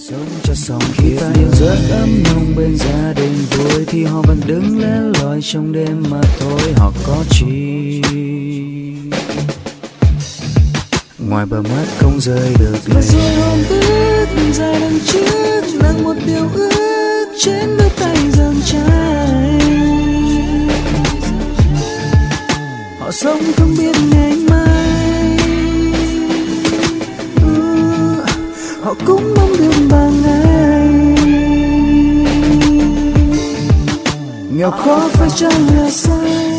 sống cho xong khi ta yêu rất ấm nồng bên gia đình vui thì họ vẫn đứng lên loi trong đêm mà thôi. Họ có chi ngoài bờ mắt không rơi được và rồi hồn ước dài đằng trước là một điều ước trên đôi tay dâng trải. Họ sống không biết ngày mai, họ cũng mong được bằng ngày. Nghèo khó phải chăng là sai,